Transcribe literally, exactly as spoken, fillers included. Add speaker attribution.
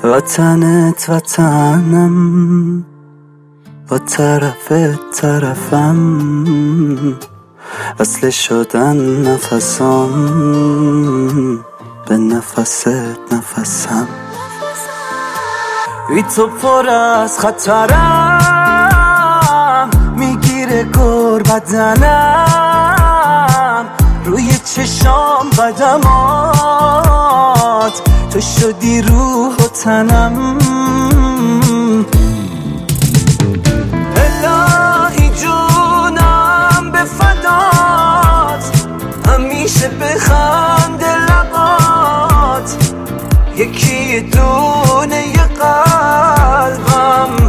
Speaker 1: وطنت وطنم، با طرفت طرفم، وصل شدن نفسام، به نفست نفسم. بی تو پر از خطرم، میگیره گر بدنم، روی چشام قدمات، تو شدی روح و تنم. الهی جونم به فدات، همیشه بخند لبات، یکی دونه ی قلبم